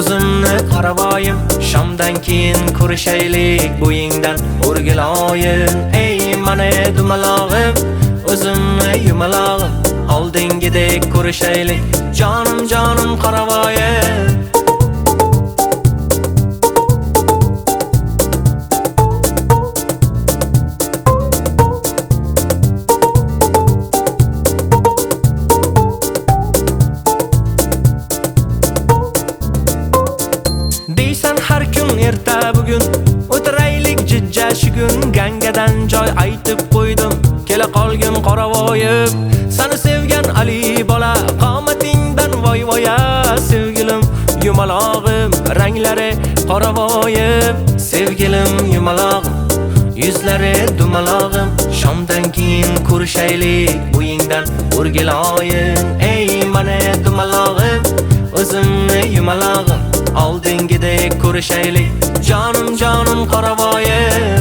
o'zimni qaravoyim, shomdan keyin ko'rishaylik, bo'yingdan o'rgiloyim. Ey mana dumalog'im, o'zimni yumalog'im, oldingidek ko'rishaylik, jonim jonim qaravoyim. Deysan har kun erta bugun o'tiraylik jijja shugun, gangadan joy aytib qo'ydim, kela qolgin qoravoyib. Seni sevgan Ali bola, qomatingdan voy voya, sevgilim yumalog'im, ranglari qoravoyib. Sevgilim yumalog'im, yuzlari dumalog'im, shomdan keyin ko'rishaylik, bo'yingdan o'rgiloyim. Ey mana dumalog'im, o'zimni yumalog'im, oldingidek ko'rishaylik, jonim jonim qoravoyim.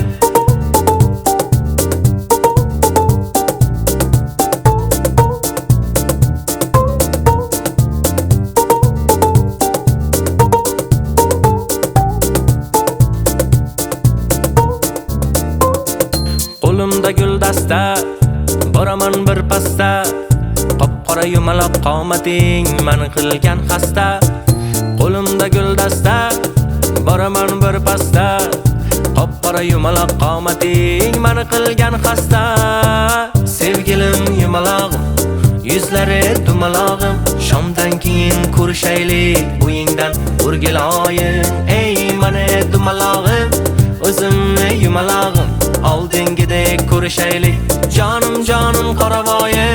Qo'limda guldasta, boraman bir pasta, qop-qora yumaloq qomating meni qilgan xasta. Qo'limda guldasta, boraman bir pasta, qop-qora yumaloq qomating meni qilgan xasta. Sevgilim yumalog'im, yuzlari dumalog'im, shomdan keyin ko'rishaylik, bo'yingdan o'rgiloyim. Ey mana dumalog'im, o'zimni yumalog'im, oldingidek ko'rishaylik, jonim jonim qoravoyim.